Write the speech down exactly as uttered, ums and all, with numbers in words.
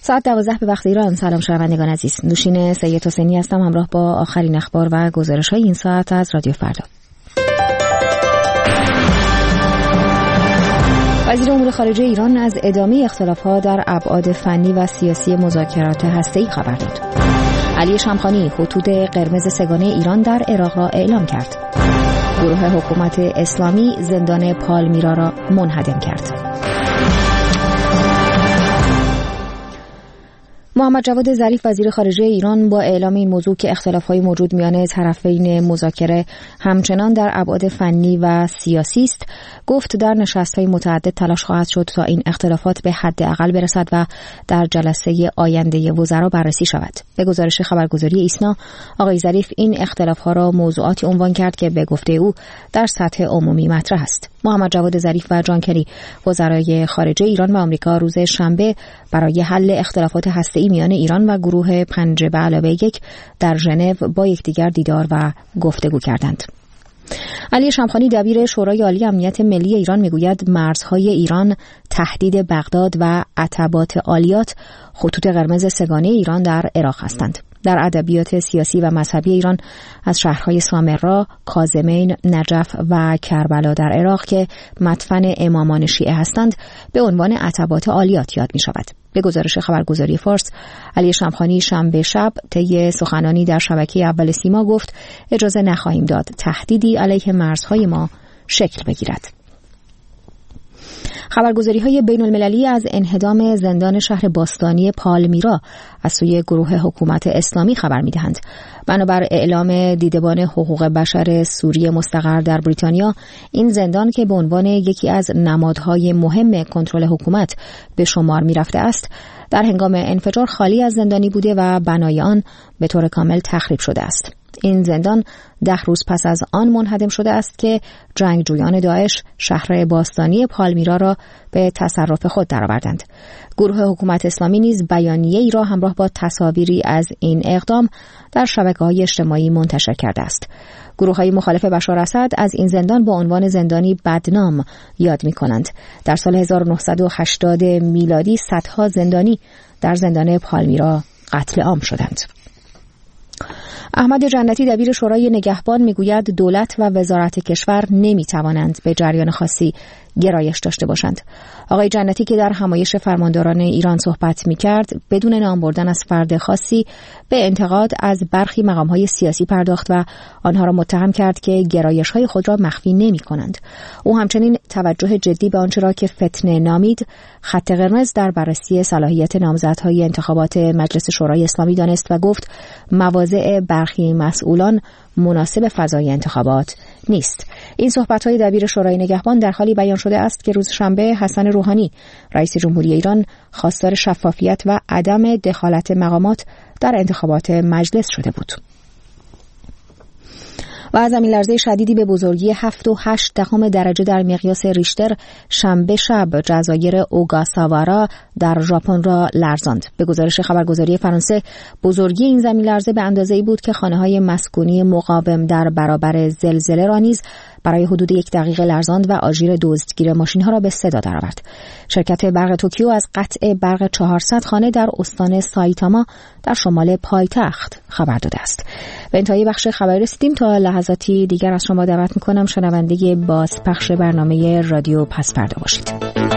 ساعت دوازده به وقت ایران. سلام شنوندگان عزیز، نوشین سید حسینی هستم همراه با آخرین اخبار و گزارش‌های این ساعت از رادیو فردا. وزیر امور خارجه ایران از ادامه اختلاف‌ها در ابعاد فنی و سیاسی مذاکرات هسته‌ای خبر داد. علی شمخانی خطوط قرمز سه‌گانه ایران در عراق را اعلام کرد. گروه حکومت اسلامی زندان پالمیرا را منهدم کرد. محمد جواد ظریف وزیر خارجه ایران با اعلام این موضوع که اختلاف‌های موجود میان طرفین مذاکره همچنان در ابعاد فنی و سیاسی است، گفت در نشست‌های متعدد تلاش خواهد شد تا این اختلافات به حداقل برسد و در جلسه آینده وزرا بررسی شود. به گزارش خبرگزاری ایسنا، آقای ظریف این اختلاف‌ها را موضوعاتی عنوان کرد که به گفته او در سطح عمومی مطرح است. محمد جواد ظریف و جان کری وزرای خارجه ایران و آمریکا روز شنبه برای حل اختلافات هسته‌ای میان ایران و گروه پنج به علاوه یک در ژنو با یکدیگر دیدار و گفتگو کردند. علی شمخانی دبیر شورای عالی امنیت ملی ایران میگوید مرزهای ایران، تهدید بغداد و عتبات عالیات خطوط قرمز سه‌گانه ایران در عراق هستند. در ادبیات سیاسی و مذهبی ایران از شهرهای سامرا، کاظمین، نجف و کربلا در عراق که مدفن امامان شیعه هستند به عنوان عتبات عالیات یاد می شود. به گزارش خبرگزاری فارس، علی شمخانی شنبه شب طی سخنانی در شبکه اول سیما گفت اجازه نخواهیم داد تهدیدی علیه مرزهای ما شکل بگیرد. خبرگزاری‌های بین‌المللی از انهدام زندان شهر باستانی پالمیرا از سوی گروه حکومت اسلامی خبر می‌دهند. بنابر اعلام دیدبان حقوق بشر سوریه مستقر در بریتانیا، این زندان که به عنوان یکی از نمادهای مهم کنترل حکومت به شمار می‌رفته است، در هنگام انفجار خالی از زندانی بوده و بنای آن به طور کامل تخریب شده است. این زندان ده روز پس از آن منهدم شده است که جنگجویان داعش شهر باستانی پالمیرا را به تصرف خود درآوردند. گروه حکومت اسلامی نیز بیانیه‌ای را همراه با تصاویری از این اقدام در شبکه‌های اجتماعی منتشر کرده است. گروه‌های مخالف بشار اسد از این زندان با عنوان زندانی بدنام یاد می‌کنند. در سال هزار و نهصد و هشتاد میلادی صدها زندانی در زندان پالمیرا قتل عام شدند. احمد جنتی دبیر شورای نگهبان میگوید دولت و وزارت کشور نمیتوانند به جریان خاصی گرایش داشته باشند. آقای جنتی که در همایش فرمانداران ایران صحبت میکرد بدون نام بردن از فرد خاصی به انتقاد از برخی مقام‌های سیاسی پرداخت و آنها را متهم کرد که گرایش‌های خود را مخفی نمی‌کنند. او همچنین توجه جدی به آنچه را که فتنه نامید خط قرمز در بررسی صلاحیت نامزدهای انتخابات مجلس شورای اسلامی دانست و گفت مواضع برخی مسئولان مناسب فضای انتخابات نیست. این صحبت‌های دبیر شورای نگهبان در حالی بیان شده است که روز شنبه حسن روحانی رئیس جمهوری ایران خواستار شفافیت و عدم دخالت مقامات در انتخابات مجلس شده بود. و از زمین لرزه شدیدی به بزرگی هفت و هشت دهم درجه در مقیاس ریشتر شنبه شب جزایر اوگاساوارا در ژاپن را لرزاند. به گزارش خبرگزاری فرانسه، بزرگی این زمین لرزه به اندازه‌ای بود که خانه‌های مسکونی مقاوم در برابر زلزله را نیز برای حدود یک دقیقه لرزاند و آژیر دزدگیر ماشین‌ها را به صدا درآورد. شرکت برق توکیو از قطع برق چهارصد خانه در استان سایتاما در شمال پایتخت خبر داده است. به انتهای بخش خبری رسیدیم. تا لحظاتی دیگر از شما دعوت می‌کنم شنونده بازپخش برنامه رادیو پس فردا باشید.